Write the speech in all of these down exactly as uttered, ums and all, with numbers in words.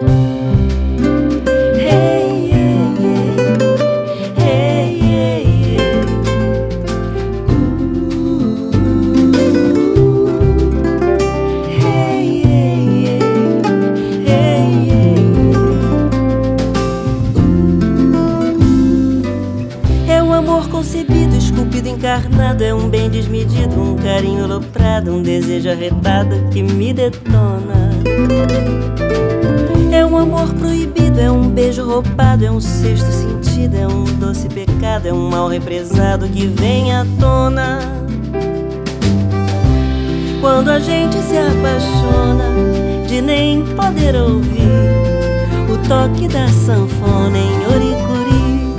Concebido, esculpido, encarnado, é um bem desmedido, um carinho aloprado, um desejo arretado que me detona. É um amor proibido, é um beijo roubado, é um sexto sentido, é um doce pecado, é um mal represado que vem à tona. Quando a gente se apaixona, de nem poder ouvir o toque da sanfona em Oricuri.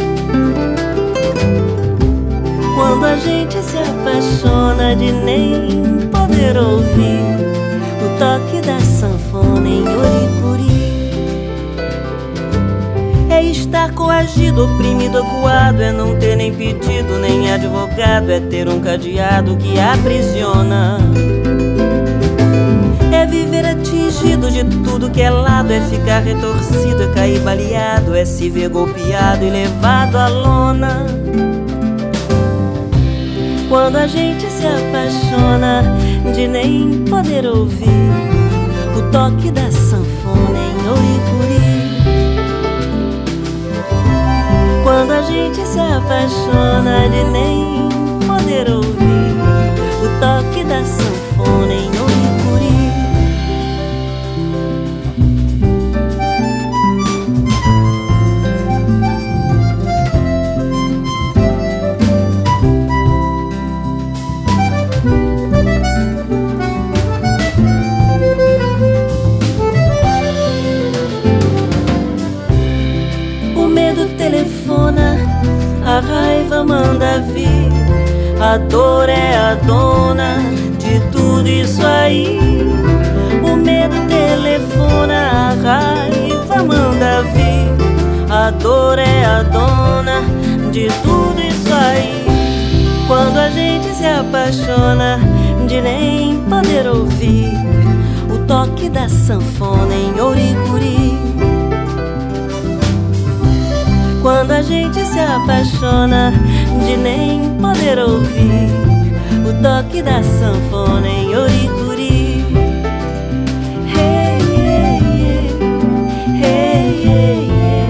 Quando a gente se apaixona, de nem poder ouvir o toque da sanfona em Oricuri. É estar coagido, oprimido, acuado, é não ter nem pedido, nem advogado, é ter um cadeado que aprisiona. É viver atingido de tudo que é lado, é ficar retorcido, é cair baleado, é se ver golpeado e levado à lona. Quando a gente se apaixona, de nem poder ouvir o toque da sanfona em Oricuri. Quando a gente se apaixona, de nem poder ouvir o toque da sanfona em Oricuri. Telefona, a raiva manda vir, a dor é a dona de tudo isso aí. O medo telefona, a raiva manda vir, a dor é a dona de tudo isso aí. Quando a gente se apaixona, de nem poder ouvir o toque da sanfona em Oricuri. Quando a gente se apaixona, de nem poder ouvir o toque da sanfona em Oricuri. Hey, hey, hey, hey, hey, hey.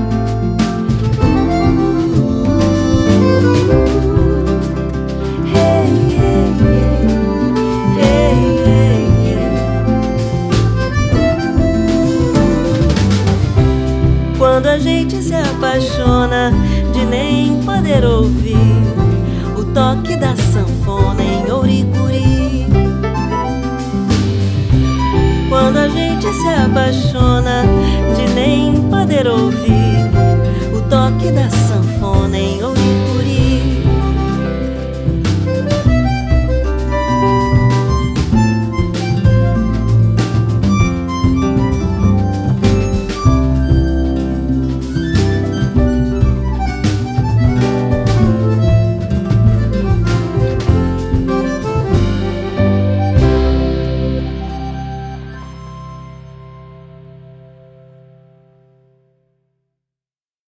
Hey, hey, hey, hey, hey, hey. Quando a gente se apaixona, de nem poder ouvir o toque da sanfona em Oricuri. Quando a gente se apaixona,